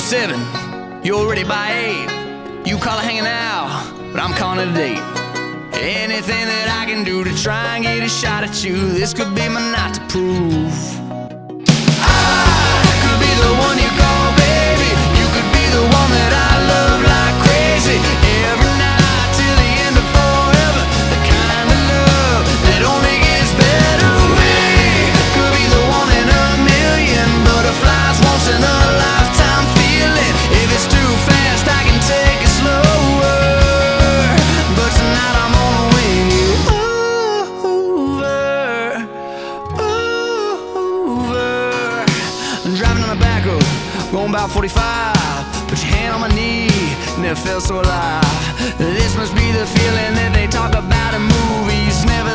7, you're already by 8. You call it hanging out, but I'm calling it a date. Anything that I can do to try and get a shot at you, this could be my night to prove. I could be the one you call baby. You could be the one that I love like crazy. Every night till the end of forever. The kind of love that only gets better. We could be the one in a million butterflies, once in a lifetime feeling. If it's too fast, I can take it slower, but tonight I'm gonna win you over. I'm driving on the back road, going about 45. Put your hand on my knee, never felt so alive. This must be the feeling that they talk about in movies. Never